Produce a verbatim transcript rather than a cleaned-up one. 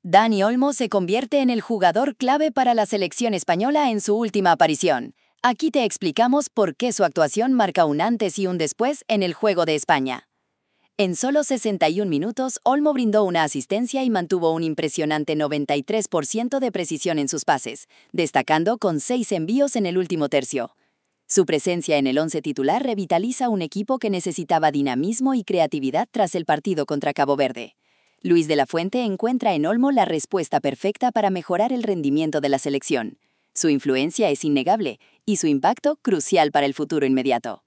Dani Olmo se convierte en el jugador clave para la selección española en su última aparición. Aquí te explicamos por qué su actuación marca un antes y un después en el juego de España. En solo sesenta y un minutos, Olmo brindó una asistencia y mantuvo un impresionante noventa y tres por ciento de precisión en sus pases, destacando con seis envíos en el último tercio. Su presencia en el once titular revitaliza un equipo que necesitaba dinamismo y creatividad tras el partido contra Cabo Verde. Luis de la Fuente encuentra en Olmo la respuesta perfecta para mejorar el rendimiento de la selección. Su influencia es innegable y su impacto crucial para el futuro inmediato.